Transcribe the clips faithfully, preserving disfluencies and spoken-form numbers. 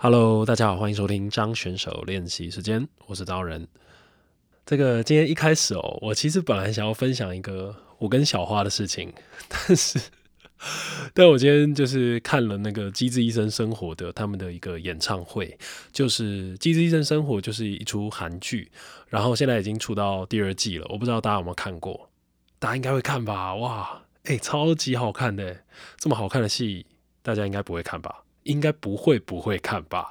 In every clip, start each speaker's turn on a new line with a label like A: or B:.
A: Hello，大家好，欢迎收听张选手练习时间，我是刀人。这个今天一开始哦，我其实本来想要分享一个我跟小花的事情，但是，但我今天就是看了那个《机智医生生活》的他们的一个演唱会，就是《机智医生生活》就是一出韩剧，然后现在已经出到第二季了，我不知道大家有没有看过，大家应该会看吧？哇，哎、欸，超级好看的，这么好看的戏，大家应该不会看吧？应该不会不会看吧？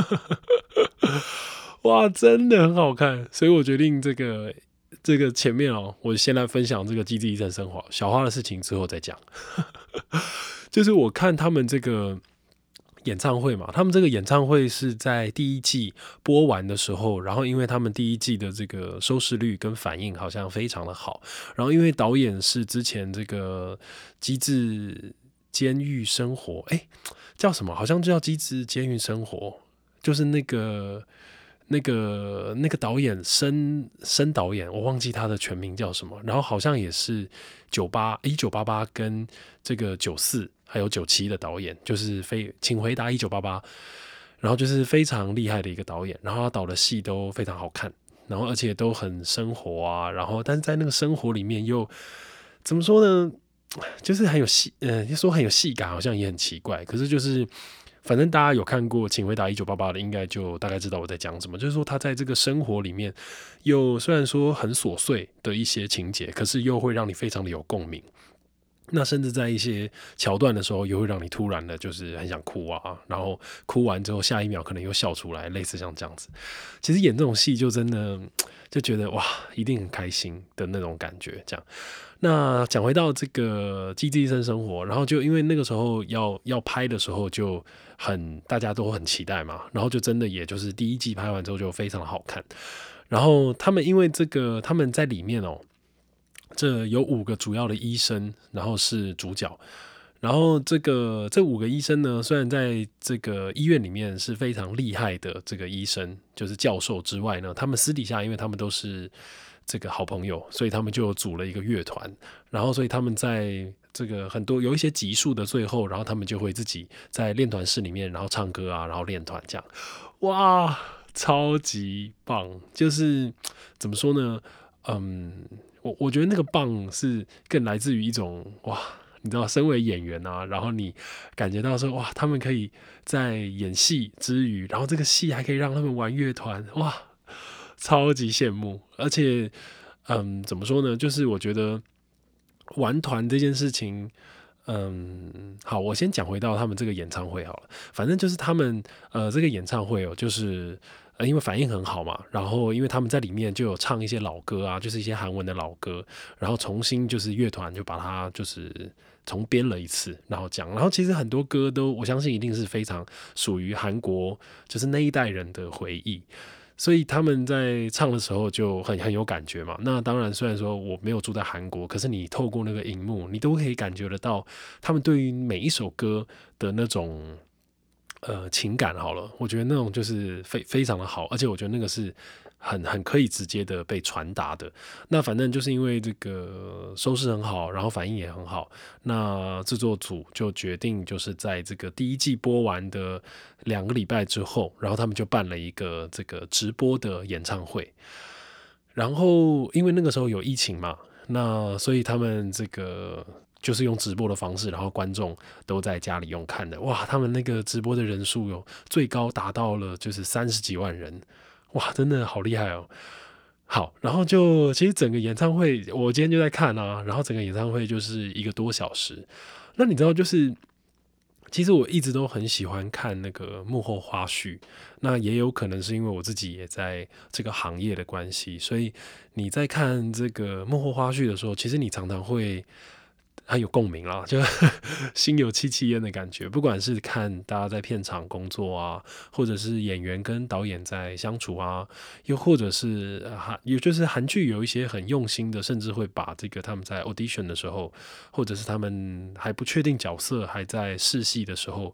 A: 哇，真的很好看，所以我决定这个这个前面哦，我先来分享这个《机智医生生活》小花的事情之后再讲。就是我看他们这个演唱会嘛，他们这个演唱会是在第一季播完的时候，然后因为他们第一季的这个收视率跟反应好像非常的好，然后因为导演是之前这个机智监狱生活，哎，叫什么？好像就叫机智监狱生活，就是那个。那个那个导演申申导演，我忘记他的全名叫什么，然后好像也是九八一九八八跟这个九四还有九七的导演，就是非请回答一九八八，然后就是非常厉害的一个导演，然后他导的戏都非常好看，然后而且都很生活啊，然后但是在那个生活里面又怎么说呢？就是很有戏，呃，说很有戏感，好像也很奇怪，可是就是。反正大家有看过《请回答一九八八》的，应该就大概知道我在讲什么。就是说，他在这个生活里面，又虽然说很琐碎的一些情节，可是又会让你非常的有共鸣。那甚至在一些桥段的时候，又会让你突然的，就是很想哭啊，然后哭完之后，下一秒可能又笑出来，类似像这样子。其实演这种戏，就真的就觉得哇，一定很开心的那种感觉。这样，那讲回到这个《机智医生生活》，然后就因为那个时候要要拍的时候，就很大家都很期待嘛，然后就真的也就是第一季拍完之后就非常的好看。然后他们因为这个他们在里面哦。这有五个主要的医生，然后是主角。然后这个这五个医生呢，虽然在这个医院里面是非常厉害的这个医生，就是教授之外呢，他们私底下因为他们都是这个好朋友，所以他们就组了一个乐团。然后所以他们在这个很多有一些集数的最后，然后他们就会自己在练团室里面，然后唱歌啊，然后练团这样。哇，超级棒！就是怎么说呢？嗯。我我觉得那个棒是更来自于一种哇，你知道，身为演员啊，然后你感觉到说哇，他们可以在演戏之余，然后这个戏还可以让他们玩乐团，哇，超级羡慕。而且，嗯，怎么说呢？就是我觉得玩团这件事情。嗯，好，我先讲回到他们这个演唱会好了。反正就是他们呃这个演唱会哦，就是呃因为反应很好嘛，然后因为他们在里面就有唱一些老歌啊，就是一些韩文的老歌，然后重新就是乐团就把它就是重编了一次，然后讲，然后其实很多歌都我相信一定是非常属于韩国就是那一代人的回忆。所以他们在唱的时候就很很有感觉嘛。那当然，虽然说我没有住在韩国，可是你透过那个荧幕，你都可以感觉得到他们对于每一首歌的那种呃情感。好了，我觉得那种就是非非常的好，而且我觉得那个是很很可以直接的被传达的。那反正就是因为这个收视很好，然后反应也很好，那制作组就决定就是在这个第一季播完的两个礼拜之后，然后他们就办了一个这个直播的演唱会。然后因为那个时候有疫情嘛，那所以他们这个就是用直播的方式，然后观众都在家里用看的。哇，他们那个直播的人数有最高达到了就是三十几万人，哇，真的好厉害哦。好，然后就其实整个演唱会，我今天就在看啊，然后整个演唱会就是一个多小时。那你知道，就是其实我一直都很喜欢看那个幕后花絮，那也有可能是因为我自己也在这个行业的关系，所以你在看这个幕后花絮的时候，其实你常常会很有共鸣啦，就心有戚戚焉的感觉。不管是看大家在片场工作啊，或者是演员跟导演在相处啊，又或者是韩，也就是韩剧有一些很用心的，甚至会把这个他们在 audition 的时候，或者是他们还不确定角色还在试戏的时候。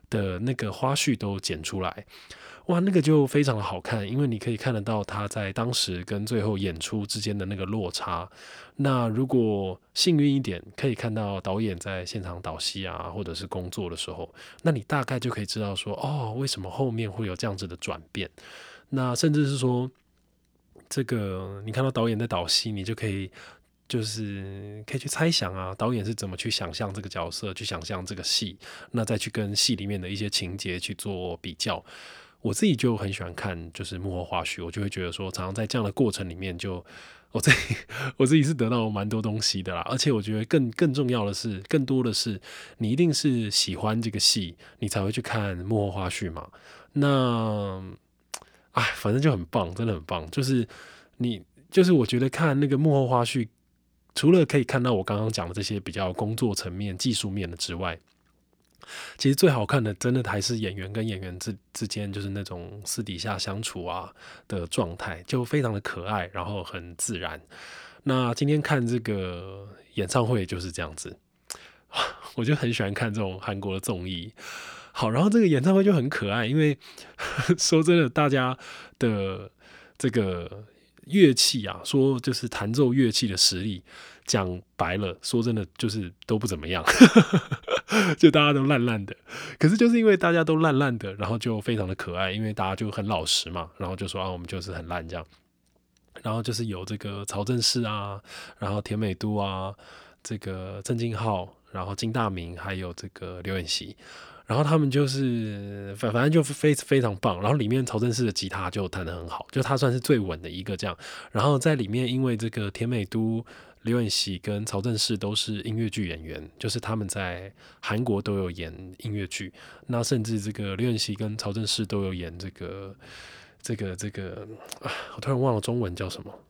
A: 的那个花絮都剪出来。哇，那个就非常的好看，因为你可以看得到他在当时跟最后演出之间的那个落差。那如果幸运一点，可以看到导演在现场导戏啊，或者是工作的时候，那你大概就可以知道说，哦，为什么后面会有这样子的转变。那甚至是说，这个你看到导演在导戏，你就可以就是可以去猜想啊，导演是怎么去想象这个角色，去想象这个戏，那再去跟戏里面的一些情节去做比较。我自己就很喜欢看就是幕后花絮，我就会觉得说，常常在这样的过程里面就，我自己我自己是得到蛮多东西的啦。而且我觉得更更重要的是，更多的是你一定是喜欢这个戏，你才会去看幕后花絮嘛。那哎，反正就很棒，真的很棒。就是你，就是我觉得看那个幕后花絮，除了可以看到我刚刚讲的这些比较工作层面、技术面的之外，其实最好看的，真的还是演员跟演员之之间，就是那种私底下相处啊的状态，就非常的可爱，然后很自然。那今天看这个演唱会就是这样子，我就很喜欢看这种韩国的综艺。好，然后这个演唱会就很可爱，因为说真的，大家的这个乐器啊，说就是弹奏乐器的实力，讲白了，说真的就是都不怎么样，就大家都烂烂的。可是就是因为大家都烂烂的，然后就非常的可爱，因为大家就很老实嘛，然后就说啊，我们就是很烂这样。然后就是有这个曹正奭啊，然后田美都啊，这个郑敬浩，然后金大明，还有这个刘演熙。然后他们就是反反正就非非常棒，然后里面曹正奭的吉他就弹得很好，就他算是最稳的一个这样。然后在里面，因为这个田美都、刘演熙跟曹正奭都是音乐剧演员，就是他们在韩国都有演音乐剧，那甚至这个刘演熙跟曹正奭都有演这个这个这个、啊，我突然忘了中文叫什么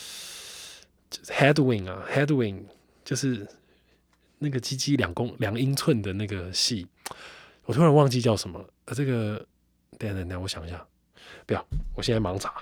A: ，Headwing 啊 ，Headwing 就是那个鸡鸡两公两英寸的那个戏。我突然忘记叫什么了，呃，这个，等一下等一下，我想一下，不要，我现在盲查。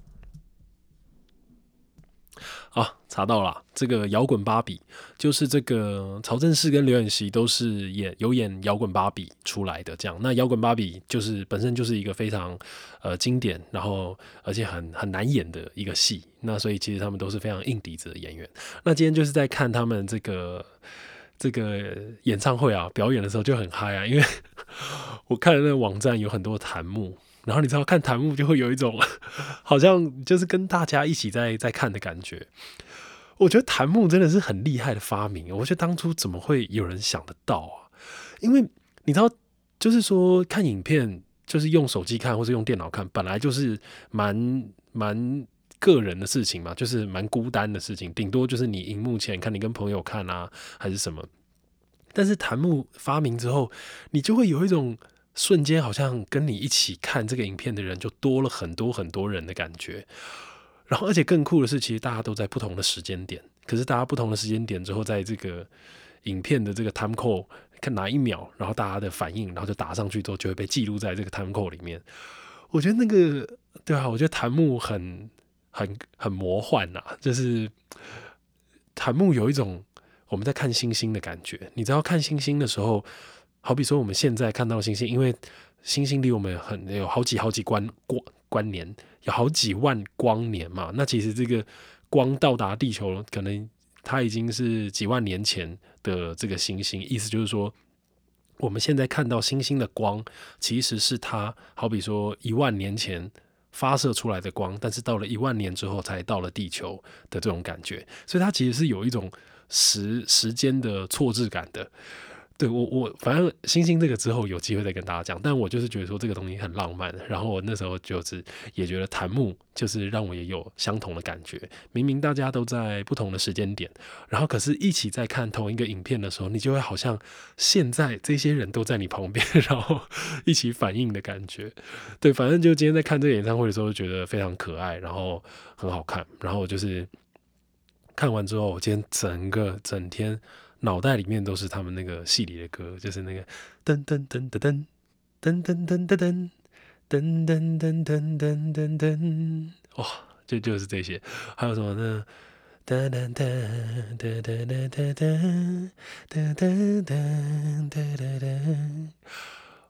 A: 啊，查到了，这个摇滚芭比就是这个曹正奭跟刘演熙都是演有演摇滚芭比出来的，这样。那摇滚芭比就是本身就是一个非常呃经典，然后而且很很难演的一个戏，那所以其实他们都是非常硬底子的演员。那今天就是在看他们这个这个演唱会啊表演的时候就很嗨啊，因为我看了那个网站有很多弹幕。然后你知道看弹幕就会有一种好像就是跟大家一起在在看的感觉。我觉得弹幕真的是很厉害的发明，我觉得当初怎么会有人想得到啊？因为你知道，就是说看影片，就是用手机看或是用电脑看，本来就是蛮蛮个人的事情嘛，就是蛮孤单的事情，顶多就是你荧幕前看，你跟朋友看啊，还是什么。但是弹幕发明之后，你就会有一种瞬间好像跟你一起看这个影片的人就多了很多很多人的感觉。然后而且更酷的是，其实大家都在不同的时间点，可是大家不同的时间点之后，在这个影片的这个 time code 看哪一秒，然后大家的反应，然后就打上去之后就会被记录在这个 time code 里面。我觉得那个对啊，我觉得弹幕很很很魔幻啊，就是弹幕有一种我们在看星星的感觉。你知道看星星的时候，好比说我们现在看到星星，因为星星离我们很有好几好几光光光年，有好几万光年嘛。那其实这个光到达地球，可能它已经是几万年前的这个星星。意思就是说，我们现在看到星星的光，其实是它好比说一万年前发射出来的光，但是到了一万年之后才到了地球的这种感觉。所以它其实是有一种时时间的错置感的。对我我反正星星这个之后有机会再跟大家讲，但我就是觉得说这个东西很浪漫，然后我那时候就是也觉得弹幕就是让我也有相同的感觉。明明大家都在不同的时间点，然后可是一起在看同一个影片的时候，你就会好像现在这些人都在你旁边，然后一起反应的感觉。对，反正就今天在看这个演唱会的时候，就觉得非常可爱，然后很好看，然后就是看完之后，我今天整个整天脑袋里面都是他们那个戏里的歌，就是那个噔噔噔噔噔噔噔噔噔噔噔噔噔噔噔噔噔，哇，就就是这些，还有什么呢？哒哒哒哒哒哒哒哒哒哒哒哒哒哒。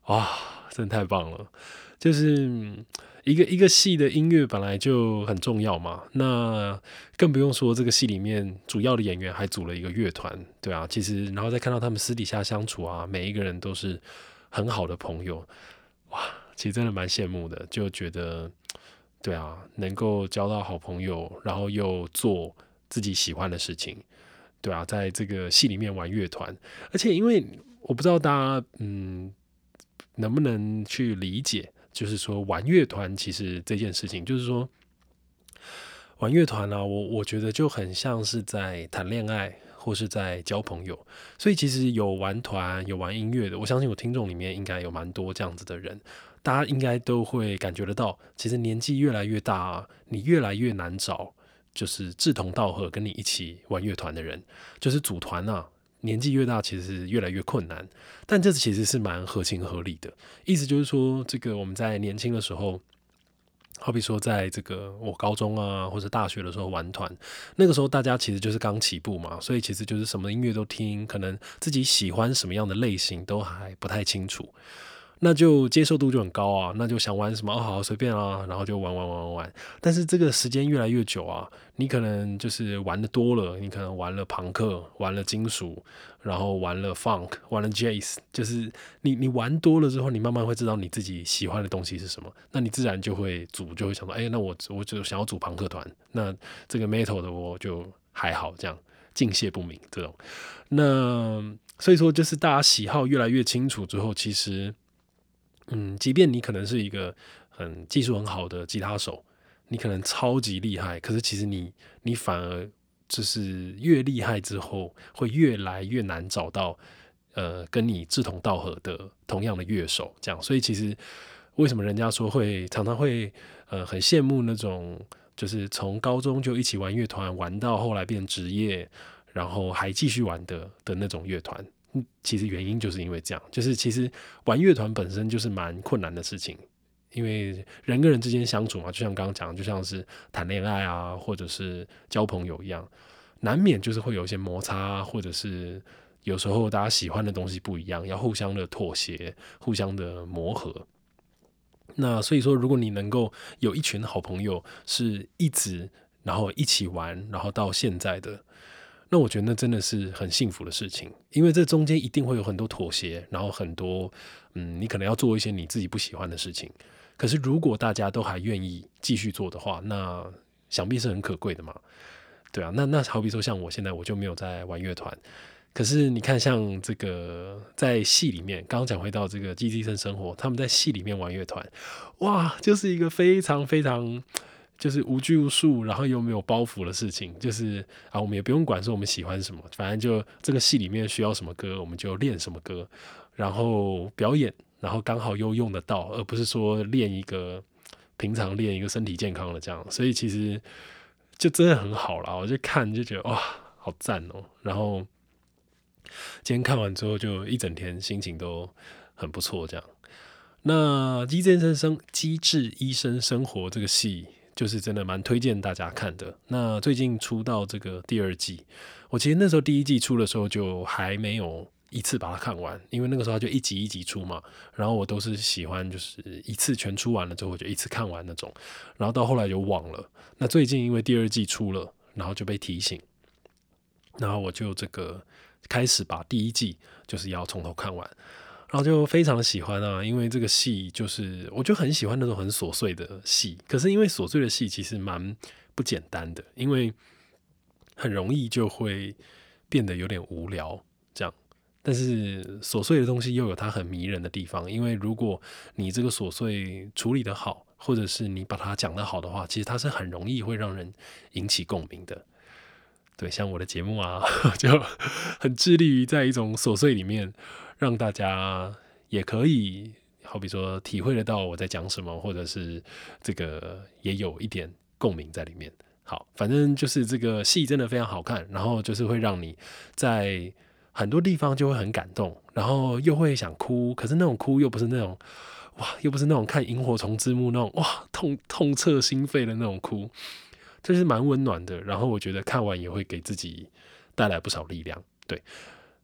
A: 哇，真的太棒了！就是嗯一个一个戏的音乐本来就很重要嘛，那更不用说这个戏里面主要的演员还组了一个乐团，对啊，其实然后再看到他们私底下相处啊，每一个人都是很好的朋友，哇，其实真的蛮羡慕的，就觉得对啊，能够交到好朋友，然后又做自己喜欢的事情，对啊，在这个戏里面玩乐团，而且因为我不知道大家嗯能不能去理解，就是说玩乐团其实这件事情，就是说玩乐团啊，我我觉得就很像是在谈恋爱或是在交朋友，所以其实有玩团有玩音乐的，我相信我听众里面应该有蛮多这样子的人，大家应该都会感觉得到，其实年纪越来越大啊，你越来越难找就是志同道合跟你一起玩乐团的人，就是组团啊。年纪越大，其实越来越困难，但这其实是蛮合情合理的。意思就是说，这个我们在年轻的时候，好比说在这个我高中啊或者大学的时候玩团，那个时候大家其实就是刚起步嘛，所以其实就是什么音乐都听，可能自己喜欢什么样的类型都还不太清楚。那就接受度就很高啊，那就想玩什么哦，好随便啊，然后就玩玩玩玩玩。但是这个时间越来越久啊，你可能就是玩的多了，你可能玩了朋克，玩了金属，然后玩了 funk，玩了 jazz，就是你你玩多了之后，你慢慢会知道你自己喜欢的东西是什么，那你自然就会组，就会想到，哎、欸，那我我就想要组朋克团，那这个 metal 的我就还好，这样敬谢不明这种。那所以说，就是大家喜好越来越清楚之后，其实。嗯，即便你可能是一个很技术很好的吉他手，你可能超级厉害，可是其实你你反而就是越厉害之后，会越来越难找到呃跟你志同道合的同样的乐手，这样。所以其实为什么人家说会常常会呃很羡慕那种就是从高中就一起玩乐团，玩到后来变职业，然后还继续玩的的那种乐团。其实原因就是因为这样，就是其实玩乐团本身就是蛮困难的事情，因为人跟人之间相处嘛，就像刚刚讲，就像是谈恋爱啊，或者是交朋友一样，难免就是会有一些摩擦，或者是有时候大家喜欢的东西不一样，要互相的妥协，互相的磨合。那所以说，如果你能够有一群好朋友是一直然后一起玩，然后到现在的。那我觉得那真的是很幸福的事情，因为这中间一定会有很多妥协，然后很多嗯，你可能要做一些你自己不喜欢的事情。可是如果大家都还愿意继续做的话，那想必是很可贵的嘛。对啊，那那好比说像我现在我就没有在玩乐团，可是你看像这个在戏里面，刚刚讲回到这个《机智医生生活》，他们在戏里面玩乐团，哇，就是一个非常非常。就是无拘无束，然后又没有包袱的事情，就是啊，我们也不用管说我们喜欢什么，反正就这个戏里面需要什么歌，我们就练什么歌，然后表演，然后刚好又用得到，而不是说练一个平常练一个身体健康的这样，所以其实就真的很好啦，我就看就觉得哇，好赞哦、喔，然后今天看完之后，就一整天心情都很不错这样。那《机智医生生机智医生生活》这个戏。就是真的蛮推荐大家看的。那最近出到这个第二季，我其实那时候第一季出的时候就还没有一次把它看完，因为那个时候它就一集一集出嘛。然后我都是喜欢就是一次全出完了之后我就一次看完那种，然后到后来就忘了。那最近因为第二季出了，然后就被提醒，然后我就这个开始把第一季就是要从头看完。然后就非常的喜欢啊，因为这个戏就是我就很喜欢那种很琐碎的戏，可是因为琐碎的戏其实蛮不简单的，因为很容易就会变得有点无聊这样。但是琐碎的东西又有它很迷人的地方，因为如果你这个琐碎处理的好，或者是你把它讲得好的话，其实它是很容易会让人引起共鸣的。对，像我的节目啊，就很致力于在一种琐碎里面，让大家也可以，好比说体会得到我在讲什么，或者是这个也有一点共鸣在里面。好，反正就是这个戏真的非常好看，然后就是会让你在很多地方就会很感动，然后又会想哭，可是那种哭又不是那种哇，又不是那种看萤火虫之墓那种哇痛痛彻心扉的那种哭。就是蛮温暖的，然后我觉得看完也会给自己带来不少力量。对，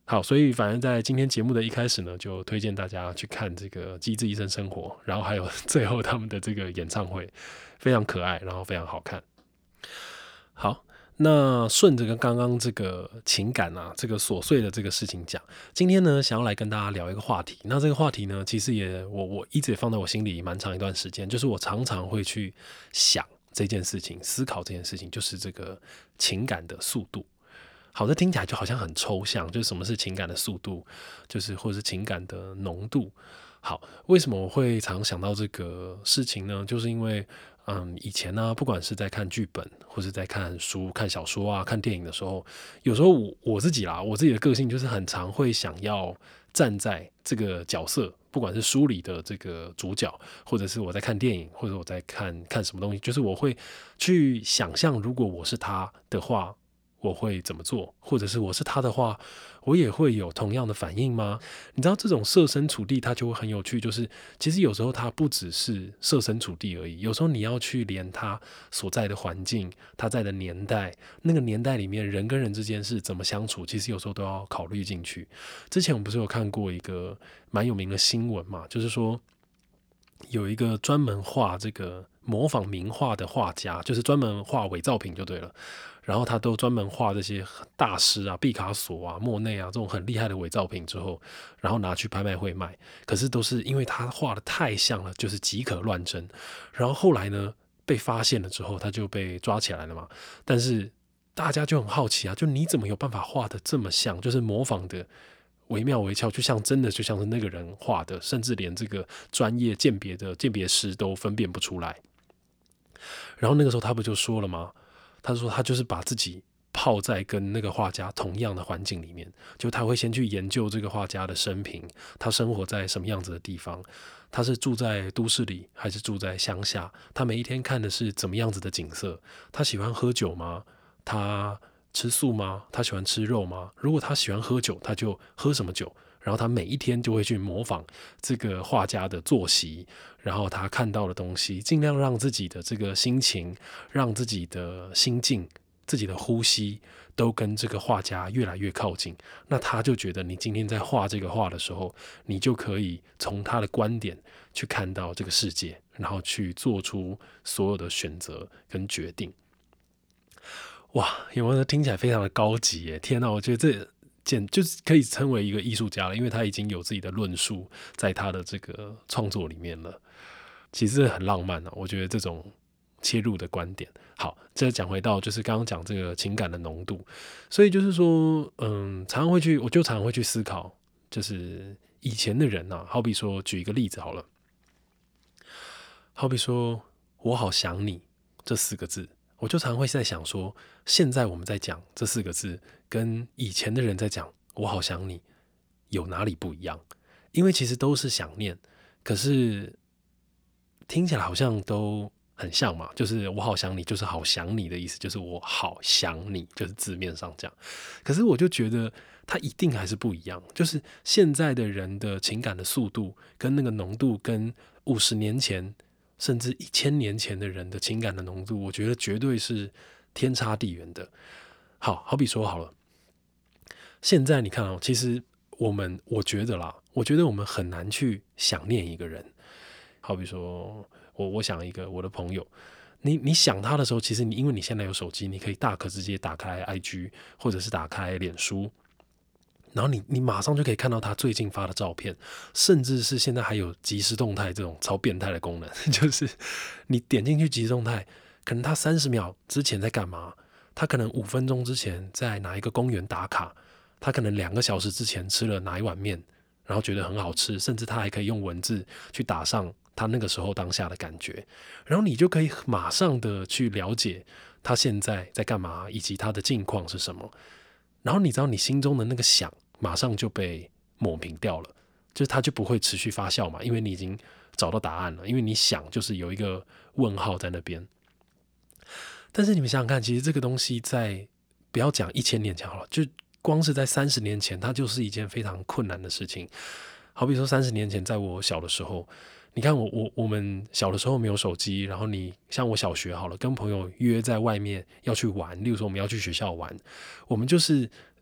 A: 好，所以反正在今天节目的一开始呢，就推荐大家去看这个《机智医生生活》，然后还有最后他们的这个演唱会，非常可爱，然后非常好看。好，那顺着跟刚刚这个情感啊，这个琐碎的这个事情讲，今天呢想要来跟大家聊一个话题。那这个话题呢，其实也我我一直也放在我心里蛮长一段时间，就是我常常会去想这件事情，思考这件事情，就是这个情感的速度。好，这听起来就好像很抽象，就是什么是情感的速度，就是或者是情感的浓度。好，为什么我会常想到这个事情呢？就是因为，嗯，以前呢、啊，不管是在看剧本，或是在看书、看小说啊、看电影的时候，有时候我我自己啦，我自己的个性就是很常会想要站在这个角色，不管是书里的这个主角，或者是我在看电影，或者我在看看什么东西，就是我会去想象，如果我是他的话。我会怎么做，或者是我是他的话，我也会有同样的反应吗？你知道这种设身处地，它就会很有趣。就是其实有时候它不只是设身处地而已，有时候你要去连他所在的环境、他在的年代，那个年代里面人跟人之间是怎么相处，其实有时候都要考虑进去。之前我们不是有看过一个蛮有名的新闻嘛，就是说有一个专门画这个模仿名画的画家，就是专门画伪造品就对了。然后他都专门画这些大师啊，毕卡索啊、莫内啊这种很厉害的伪造品之后，然后拿去拍卖会卖。可是都是因为他画的太像了，就是极可乱真。然后后来呢，被发现了之后，他就被抓起来了嘛。但是大家就很好奇啊，就你怎么有办法画的这么像，就是模仿的惟妙惟肖，就像真的就像是那个人画的，甚至连这个专业鉴别的鉴别师都分辨不出来。然后那个时候他不就说了吗？他说他就是把自己泡在跟那个画家同样的环境里面，就他会先去研究这个画家的生平，他生活在什么样子的地方，他是住在都市里还是住在乡下，他每一天看的是怎么样子的景色，他喜欢喝酒吗？他吃素吗？他喜欢吃肉吗？如果他喜欢喝酒，他就喝什么酒？然后他每一天就会去模仿这个画家的作息，然后他看到的东西，尽量让自己的这个心情，让自己的心境、自己的呼吸都跟这个画家越来越靠近。那他就觉得你今天在画这个画的时候，你就可以从他的观点去看到这个世界，然后去做出所有的选择跟决定。哇，有没有听起来非常的高级耶？天哪，我觉得这简就是可以称为一个艺术家了，因为他已经有自己的论述在他的这个创作里面了。其实很浪漫啊，我觉得这种切入的观点。好，这讲回到就是刚刚讲这个情感的浓度，所以就是说，嗯，常常会去，我就常常会去思考，就是以前的人啊，好比说举一个例子好了，好比说我好想你这四个字。我就常会在想说，现在我们在讲这四个字，跟以前的人在讲“我好想你”有哪里不一样？因为其实都是想念，可是听起来好像都很像嘛。就是“我好想你”，就是“好想你”的意思，就是我好想你，就是字面上讲。可是我就觉得它一定还是不一样，就是现在的人的情感的速度跟那个浓度，跟五十年前。甚至一千年前的人的情感的浓度，我觉得绝对是天差地远的。好好比说好了，现在你看哦，其实我们我觉得啦，我觉得我们很难去想念一个人。好比说，我我想一个我的朋友，你你想他的时候，其实你因为你现在有手机，你可以大可直接打开 I G 或者是打开脸书。然后你你马上就可以看到他最近发的照片，甚至是现在还有即时动态这种超变态的功能，就是你点进去即时动态，可能他三十秒之前在干嘛，他可能五分钟之前在哪一个公园打卡，他可能两个小时之前吃了哪一碗面，然后觉得很好吃，甚至他还可以用文字去打上他那个时候当下的感觉，然后你就可以马上的去了解他现在在干嘛，以及他的近况是什么。然后你知道你心中的那个想马上就被抹平掉了，就是它就不会持续发酵嘛，因为你已经找到答案了，因为你想就是有一个问号在那边。但是你们想想看，其实这个东西在不要讲一千年前好了，就光是在三十年前，它就是一件非常困难的事情。好比说三十年前，在我小的时候，你看我我我们小的时候没有手机，然后你像我小学好了，跟朋友约在外面要去玩，例如说我们要去学校玩，我们就是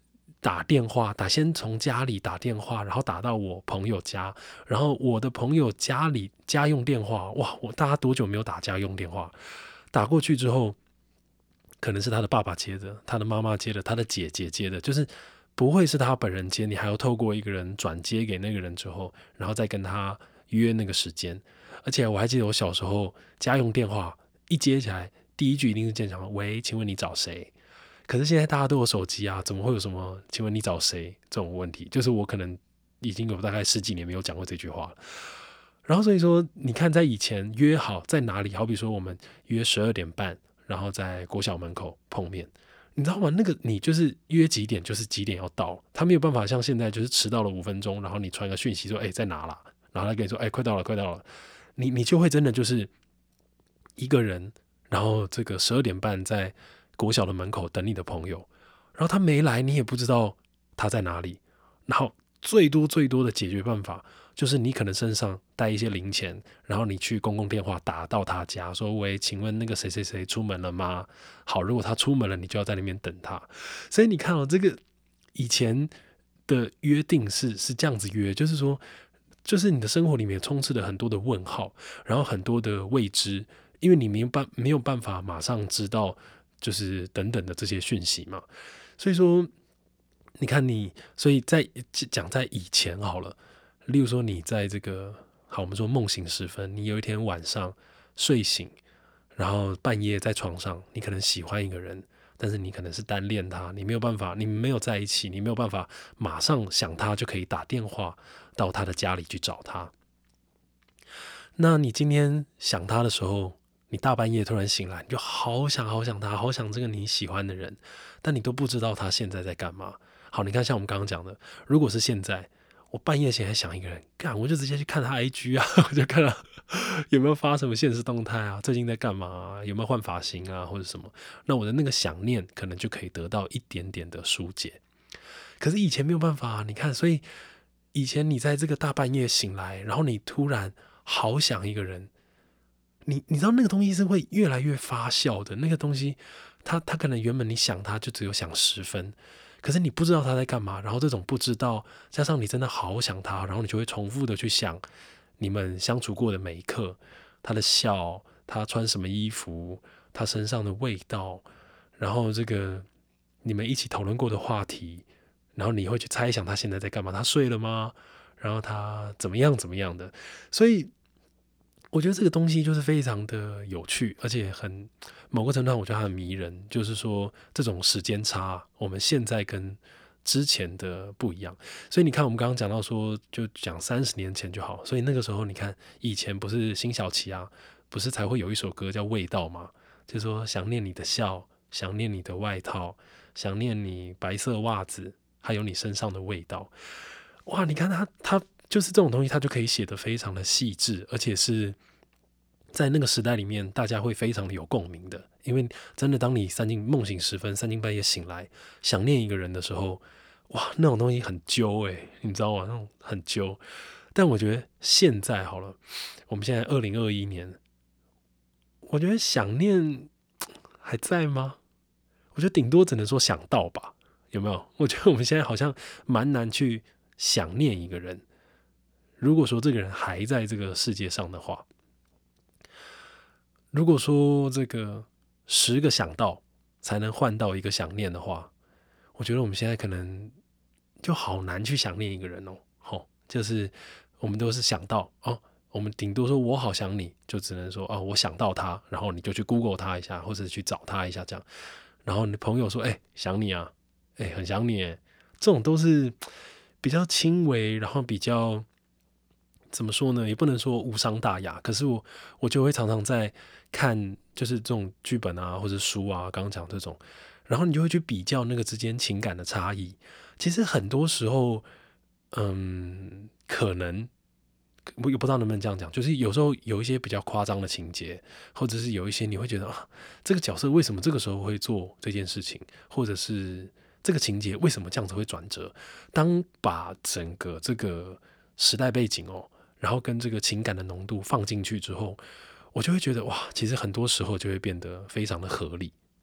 A: 打电话，打先从家里打电话，然后打到我朋友家，然后我的朋友家里家用电话，哇，我大家多久没有打家用电话？打过去之后，可能是他的爸爸接的，他的妈妈接的，他的姐姐接的，就是不会是他本人接，你还要透过一个人转接给那个人之后，然后再跟他约那个时间。而且我还记得我小时候家用电话一接起来，第一句一定是这样：喂，请问你找谁？可是现在大家都有手机啊，怎么会有什么请问你找谁这种问题？就是我可能已经有大概十几年没有讲过这句话了。然后所以说，你看在以前约好在哪里，好比说我们约十二点半，然后在国小门口碰面，你知道吗？那个你就是约几点就是几点要到，他没有办法像现在就是迟到了五分钟，然后你传个讯息说哎、欸、在哪啦，然后他跟你说哎、欸、快到了快到了，你你就会真的就是一个人，然后这个十二点半在国小的门口等你的朋友，然后他没来，你也不知道他在哪里，然后最多最多的解决办法就是你可能身上带一些零钱，然后你去公共电话打到他家，说喂，请问那个谁谁谁出门了吗？好，如果他出门了，你就要在那边等他。所以你看哦，这个以前的约定是是这样子约，就是说，就是你的生活里面充斥了很多的问号，然后很多的未知，因为你没有办没有办法马上知道，就是等等的这些讯息嘛。所以说，你看你，所以在讲在以前好了。例如说，你在这个好，我们说梦醒时分，你有一天晚上睡醒，然后半夜在床上，你可能喜欢一个人，但是你可能是单恋他，你没有办法，你们没有在一起，你没有办法马上想他就可以打电话到他的家里去找他。那你今天想他的时候，你大半夜突然醒来，你就好想好想他，好想这个你喜欢的人，但你都不知道他现在在干嘛。好，你看像我们刚刚讲的，如果是现在。我半夜前还想一个人，干我就直接去看他 I G 啊，我就看他有没有发什么现实动态啊，最近在干嘛啊，有没有换发型啊，或者什么。那我的那个想念可能就可以得到一点点的疏解。可是以前没有办法啊，你看，所以以前你在这个大半夜醒来，然后你突然好想一个人，你你知道那个东西是会越来越发酵的，那个东西，它它可能原本你想它就只有想十分。可是你不知道他在干嘛，然后这种不知道，加上你真的好想他，然后你就会重复的去想你们相处过的每一刻，他的笑，他穿什么衣服，他身上的味道，然后这个你们一起讨论过的话题，然后你会去猜想他现在在干嘛，他睡了吗？然后他怎么样怎么样的，所以我觉得这个东西就是非常的有趣，而且很某个程度上我觉得它很迷人，就是说这种时间差，我们现在跟之前的不一样。所以你看，我们刚刚讲到说，就讲三十年前就好。所以那个时候，你看以前不是辛晓琪啊，不是才会有一首歌叫《味道》吗？就是说想念你的笑，想念你的外套，想念你白色袜子，还有你身上的味道。哇，你看他他。就是这种东西，它就可以写得非常的细致，而且是在那个时代里面，大家会非常的有共鸣的。因为真的，当你三更梦醒时分，三更半夜醒来，想念一个人的时候，哇，那种东西很揪哎、欸，你知道吗？那种很揪。但我觉得现在好了，我们现在二零二一年，我觉得想念还在吗？我觉得顶多只能说想到吧，有没有？我觉得我们现在好像蛮难去想念一个人。如果说这个人还在这个世界上的话，如果说这个十个想到才能换到一个想念的话，我觉得我们现在可能就好难去想念一个人哦。哦，就是我们都是想到哦，我们顶多说我好想你，就只能说哦，我想到他，然后你就去 Google 他一下，或者去找他一下这样。然后你的朋友说，哎、欸，想你啊，哎、欸，很想你耶，这种都是比较轻微，然后比较。怎么说呢？也不能说无伤大雅，可是我我就会常常在看，就是这种剧本啊，或者书啊，刚刚讲这种，然后你就会去比较那个之间情感的差异。其实很多时候，嗯，可能我也不知道能不能这样讲，就是有时候有一些比较夸张的情节，或者是有一些你会觉得啊，这个角色为什么这个时候会做这件事情，或者是这个情节为什么这样子会转折？当把整个这个时代背景哦。然后跟这个情感的浓度放进去之后，我就会觉得哇，其实很多时候就会变得非常的合理。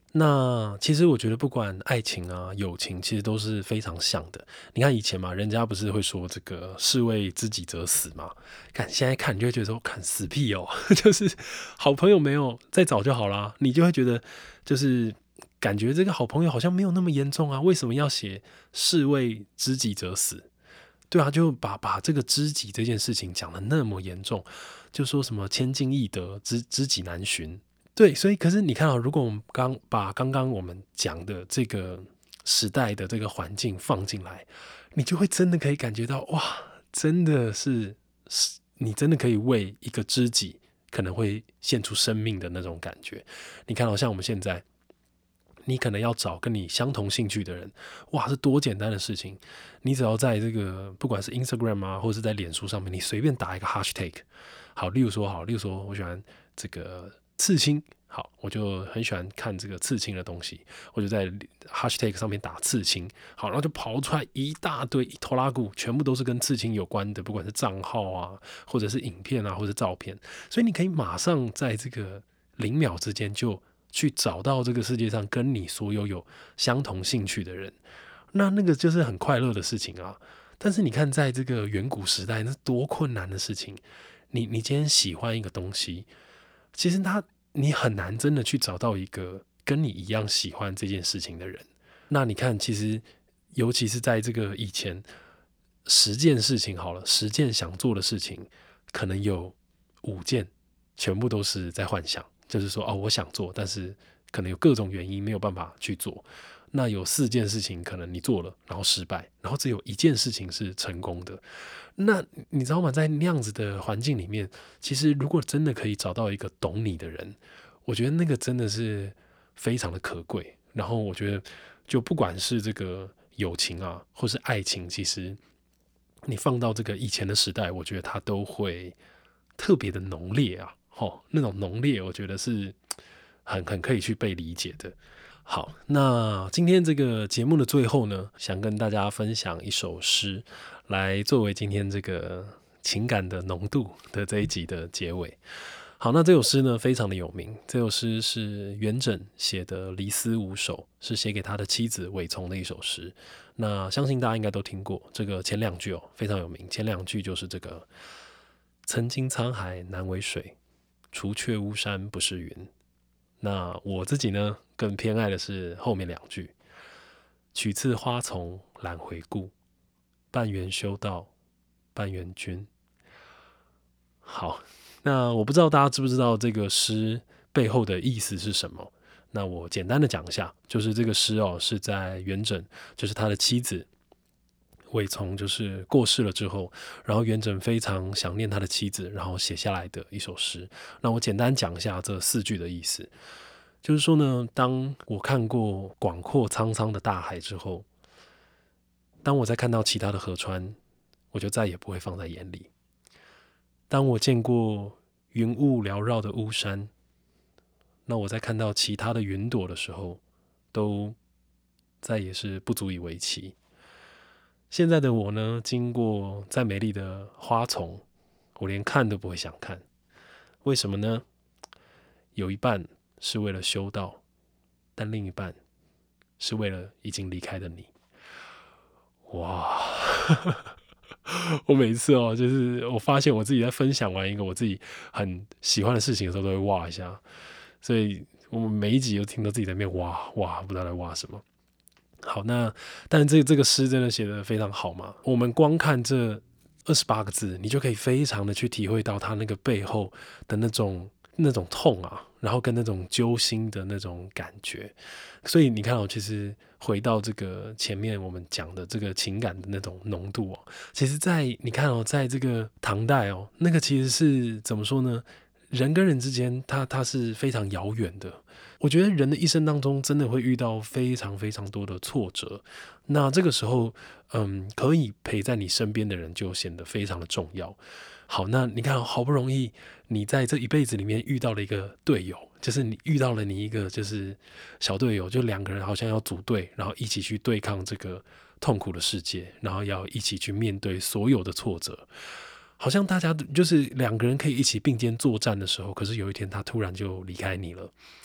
A: 那其实我觉得不管爱情啊、友情，其实都是非常像的。你看以前嘛，人家不是会说这个士为知己者死嘛？看现在看你就会觉得说，看死屁哦，就是好朋友没有再找就好啦，你就会觉得就是感觉这个好朋友好像没有那么严重啊，为什么要写士为知己者死？对啊，就把把这个知己这件事情讲得那么严重，就说什么千金易得，知知己难寻。对，所以可是你看啊，如果我们刚把刚刚我们讲的这个时代的这个环境放进来，你就会真的可以感觉到，哇，真的是是你真的可以为一个知己可能会献出生命的那种感觉。你看，好像我们现在，你可能要找跟你相同兴趣的人，哇，是多简单的事情。你只要在这个不管是 Instagram 啊，或者是在脸书上面，你随便打一个 hashtag，好，例如说，好，例如说，我喜欢这个刺青，好，我就很喜欢看这个刺青的东西，我就在 hashtag 上面打刺青，好，然后就跑出来一大堆一拖拉股，全部都是跟刺青有关的，不管是账号啊，或者是影片啊，或者是照片，所以你可以马上在这个零秒之间就去找到这个世界上跟你所有有相同兴趣的人，那那个就是很快乐的事情啊。但是你看，在这个远古时代，那是多困难的事情。你你今天喜欢一个东西，其实他你很难真的去找到一个跟你一样喜欢这件事情的人。那你看，其实尤其是在这个以前，十件事情好了，十件想做的事情，可能有五件全部都是在幻想，就是说哦，我想做，但是可能有各种原因没有办法去做。那有四件事情可能你做了，然后失败，然后只有一件事情是成功的。那你知道吗？在那样子的环境里面，其实如果真的可以找到一个懂你的人，我觉得那个真的是非常的可贵。然后我觉得，就不管是这个友情啊，或是爱情，其实你放到这个以前的时代，我觉得它都会特别的浓烈啊。哦，那种浓烈，我觉得是很很可以去被理解的。好，那今天这个节目的最后呢，想跟大家分享一首诗，来作为今天这个情感的浓度的这一集的结尾。好，那这首诗呢非常的有名，这首诗是元稹写的《离思五首》，是写给他的妻子韦丛的一首诗。那相信大家应该都听过，这个前两句哦非常有名，前两句就是这个“曾经沧海难为水，除却巫山不是云”。那我自己呢，更偏爱的是后面两句：“取次花丛懒回顾，半缘修道，半缘君。”好，那我不知道大家知不知道这个诗背后的意思是什么？那我简单的讲一下，就是这个诗哦，是在元稹，就是他的妻子韦丛，就是过世了之后，然后元稹非常想念他的妻子，然后写下来的一首诗。那我简单讲一下这四句的意思。就是说呢，当我看过广阔苍苍的大海之后，当我再看到其他的河川，我就再也不会放在眼里。当我见过云雾缭绕的巫山，那我在看到其他的云朵的时候，都再也是不足以为奇。现在的我呢，经过再美丽的花丛，我连看都不会想看。为什么呢？有一半是为了修道，但另一半是为了已经离开的你。哇！我每一次哦，就是我发现我自己在分享完一个我自己很喜欢的事情的时候，都会哇一下。所以我们每一集都听到自己在那边哇哇，不知道在哇什么。好，那但这这个诗真的写得非常好嘛？我们光看这二十八个字，你就可以非常的去体会到它那个背后的那种那种痛啊，然后跟那种揪心的那种感觉。所以你看哦，其实回到这个前面我们讲的这个情感的那种浓度哦，其实在你看哦，在这个唐代哦，那个其实是怎么说呢？人跟人之间，它它是非常遥远的。我觉得人的一生当中，真的会遇到非常非常多的挫折。那这个时候，嗯，可以陪在你身边的人就显得非常的重要。好，那你看，好不容易你在这一辈子里面遇到了一个队友，就是你遇到了你一个就是小队友，就两个人好像要组队，然后一起去对抗这个痛苦的世界，然后要一起去面对所有的挫折。好像大家就是两个人可以一起并肩作战的时候，可是有一天他突然就离开你了。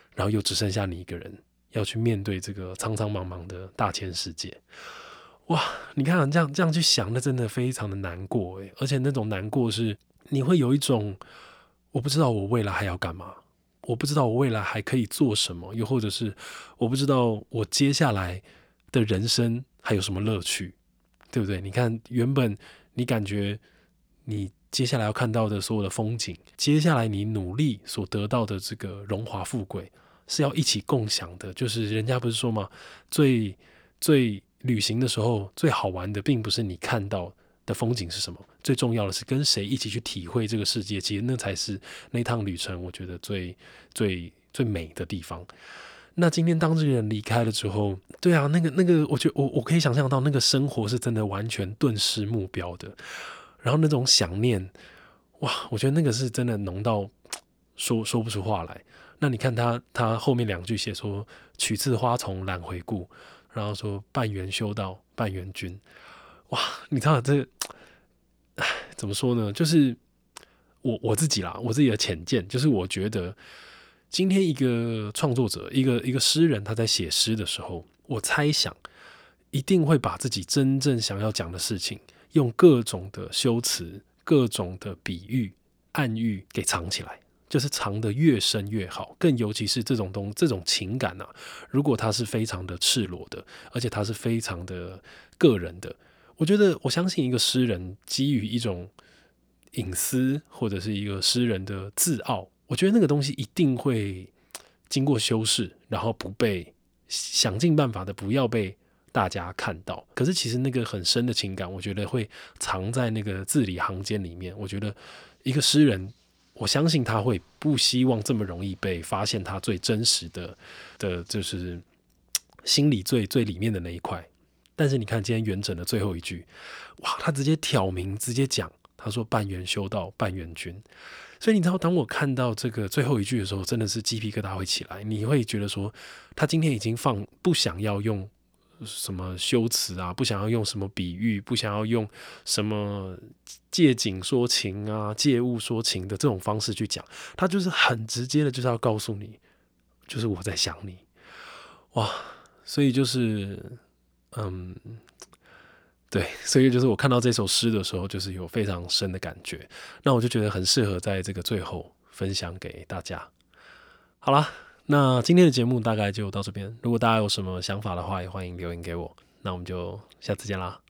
A: 然后又只剩下你一个人要去面对这个苍苍茫茫的大千世界。哇，你看这样这样去想，那真的非常的难过诶，而且那种难过是你会有一种我不知道我未来还要干嘛，我不知道我未来还可以做什么，又或者是我不知道我接下来的人生还有什么乐趣，对不对？你看，原本你感觉你接下来要看到的所有的风景，接下来你努力所得到的这个荣华富贵，是要一起共享的。就是人家不是说嘛，最最旅行的时候最好玩的，并不是你看到的风景是什么，最重要的是跟谁一起去体会这个世界。其实那才是那趟旅程，我觉得最最最美的地方。那今天当这个人离开了之后，对啊，那个那个，我觉得我我可以想象到，那个生活是真的完全顿失目标的，然后那种想念，哇，我觉得那个是真的浓到说说不出话来。那你看他他后面两句写说"取次花丛懒回顾"，然后说"半缘修道半缘君"，哇，你知道这怎么说呢？就是我我自己啦，我自己的浅见，就是我觉得。今天一个创作者，一个一个诗人，他在写诗的时候，我猜想一定会把自己真正想要讲的事情，用各种的修辞、各种的比喻、暗喻给藏起来，就是藏得越深越好。更尤其是这种东这种情感啊，如果它是非常的赤裸的，而且它是非常的个人的，我觉得我相信一个诗人基于一种隐私或者是一个诗人的自傲。我觉得那个东西一定会经过修饰，然后不被想尽办法的不要被大家看到。可是其实那个很深的情感，我觉得会藏在那个字里行间里面。我觉得一个诗人，我相信他会不希望这么容易被发现他最真实的的，就是心里最最里面的那一块。但是你看今天元稹的最后一句，哇，他直接挑明，直接讲，他说"半缘修道半缘君"。所以你知道，当我看到这个最后一句的时候，真的是鸡皮疙瘩会起来。你会觉得说，他今天已经放不想要用什么修辞啊，不想要用什么比喻，不想要用什么借景说情啊、借物说情的这种方式去讲，他就是很直接的，就是要告诉你，就是我在想你。哇，所以就是，嗯。对，所以就是我看到这首诗的时候，就是有非常深的感觉。那我就觉得很适合在这个最后分享给大家。好啦，那今天的节目大概就到这边。如果大家有什么想法的话，也欢迎留言给我。那我们就下次见啦。